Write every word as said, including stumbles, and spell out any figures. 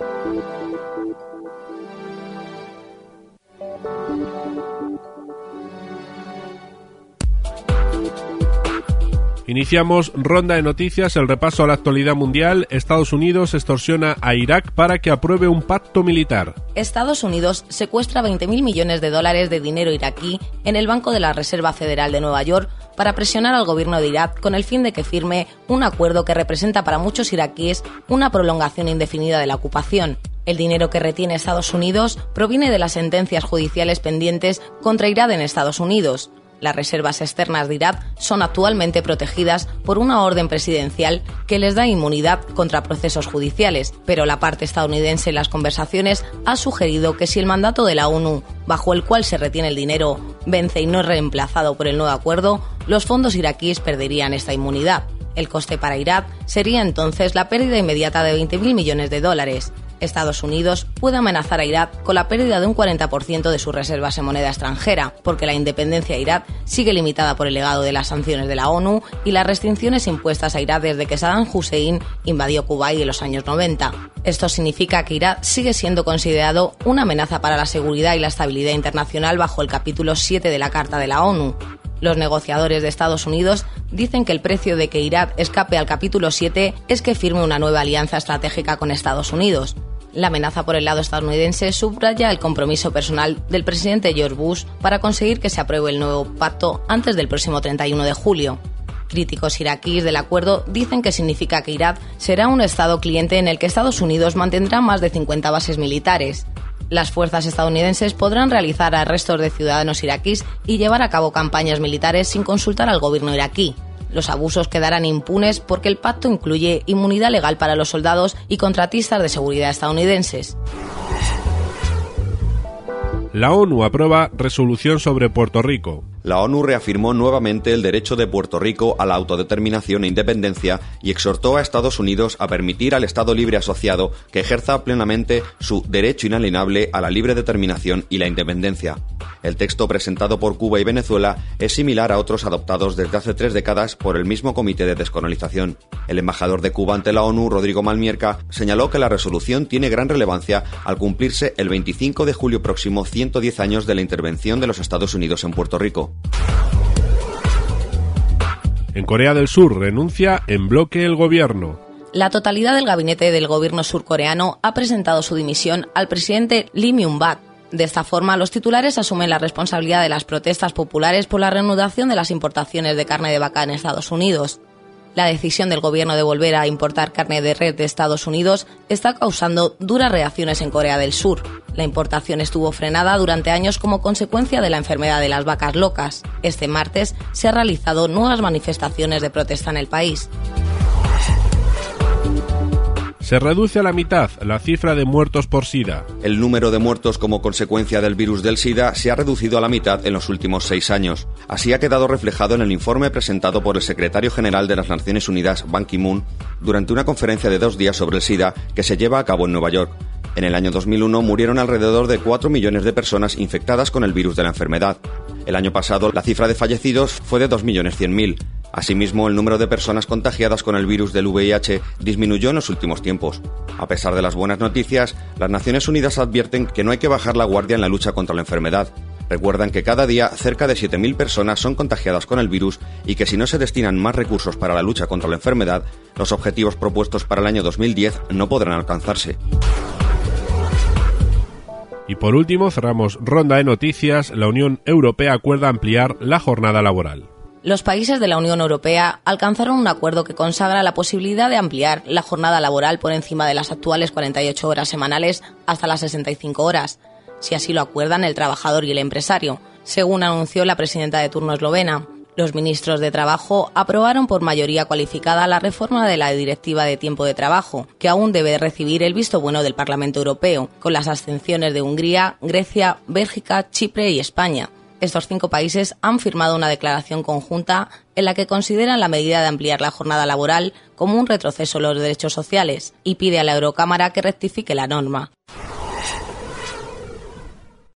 Iniciamos ronda de noticias, el repaso a la actualidad mundial. Estados Unidos extorsiona a Irak para que apruebe un pacto militar. Estados Unidos secuestra veinte mil millones de dólares de dinero iraquí en el Banco de la Reserva Federal de Nueva York para presionar al gobierno de Irak con el fin de que firme un acuerdo que representa para muchos iraquíes una prolongación indefinida de la ocupación. El dinero que retiene Estados Unidos proviene de las sentencias judiciales pendientes contra Irán en Estados Unidos. Las reservas externas de Irak son actualmente protegidas por una orden presidencial que les da inmunidad contra procesos judiciales, pero la parte estadounidense en las conversaciones ha sugerido que si el mandato de la ONU, bajo el cual se retiene el dinero, vence y no es reemplazado por el nuevo acuerdo, los fondos iraquíes perderían esta inmunidad. El coste para Irak sería entonces la pérdida inmediata de veinte mil millones de dólares. Estados Unidos puede amenazar a Irak con la pérdida de un cuarenta por ciento de sus reservas en moneda extranjera, porque la independencia de Irak sigue limitada por el legado de las sanciones de la ONU y las restricciones impuestas a Irak desde que Saddam Hussein invadió Kuwait en los años noventa. Esto significa que Irak sigue siendo considerado una amenaza para la seguridad y la estabilidad internacional bajo el capítulo siete de la Carta de la ONU. Los negociadores de Estados Unidos dicen que el precio de que Irak escape al capítulo siete es que firme una nueva alianza estratégica con Estados Unidos. La amenaza por el lado estadounidense subraya el compromiso personal del presidente George Bush para conseguir que se apruebe el nuevo pacto antes del próximo treinta y uno de julio. Críticos iraquíes del acuerdo dicen que significa que Irak será un estado cliente en el que Estados Unidos mantendrá más de cincuenta bases militares. Las fuerzas estadounidenses podrán realizar arrestos de ciudadanos iraquíes y llevar a cabo campañas militares sin consultar al gobierno iraquí. Los abusos quedarán impunes porque el pacto incluye inmunidad legal para los soldados y contratistas de seguridad estadounidenses. La ONU aprueba resolución sobre Puerto Rico. La ONU reafirmó nuevamente el derecho de Puerto Rico a la autodeterminación e independencia y exhortó a Estados Unidos a permitir al Estado libre asociado que ejerza plenamente su derecho inalienable a la libre determinación y la independencia. El texto presentado por Cuba y Venezuela es similar a otros adoptados desde hace tres décadas por el mismo Comité de Descolonización. El embajador de Cuba ante la ONU, Rodrigo Malmierca, señaló que la resolución tiene gran relevancia al cumplirse el veinticinco de julio próximo ciento diez años de la intervención de los Estados Unidos en Puerto Rico. En Corea del Sur renuncia en bloque el gobierno. La totalidad del gabinete del gobierno surcoreano ha presentado su dimisión al presidente Lee Myung-bak. De esta forma, los titulares asumen la responsabilidad de las protestas populares por la reanudación de las importaciones de carne de vaca en Estados Unidos. La decisión del gobierno de volver a importar carne de res de Estados Unidos está causando duras reacciones en Corea del Sur. La importación estuvo frenada durante años como consecuencia de la enfermedad de las vacas locas. Este martes se han realizado nuevas manifestaciones de protesta en el país. Se reduce a la mitad la cifra de muertos por SIDA. El número de muertos como consecuencia del virus del SIDA se ha reducido a la mitad en los últimos seis años. Así ha quedado reflejado en el informe presentado por el secretario general de las Naciones Unidas, Ban Ki-moon, durante una conferencia de dos días sobre el SIDA que se lleva a cabo en Nueva York. En el año dos mil uno murieron alrededor de cuatro millones de personas infectadas con el virus de la enfermedad. El año pasado la cifra de fallecidos fue de dos millones cien mil. Asimismo, el número de personas contagiadas con el virus del V I H disminuyó en los últimos tiempos. A pesar de las buenas noticias, las Naciones Unidas advierten que no hay que bajar la guardia en la lucha contra la enfermedad. Recuerdan que cada día cerca de siete mil personas son contagiadas con el virus y que si no se destinan más recursos para la lucha contra la enfermedad, los objetivos propuestos para el año dos mil diez no podrán alcanzarse. Y por último, cerramos ronda de noticias. La Unión Europea acuerda ampliar la jornada laboral. Los países de la Unión Europea alcanzaron un acuerdo que consagra la posibilidad de ampliar la jornada laboral por encima de las actuales cuarenta y ocho horas semanales hasta las sesenta y cinco horas, si así lo acuerdan el trabajador y el empresario, según anunció la presidenta de turno eslovena. Los ministros de Trabajo aprobaron por mayoría cualificada la reforma de la Directiva de Tiempo de Trabajo, que aún debe recibir el visto bueno del Parlamento Europeo, con las abstenciones de Hungría, Grecia, Bélgica, Chipre y España. Estos cinco países han firmado una declaración conjunta en la que consideran la medida de ampliar la jornada laboral como un retroceso en los derechos sociales y pide a la Eurocámara que rectifique la norma.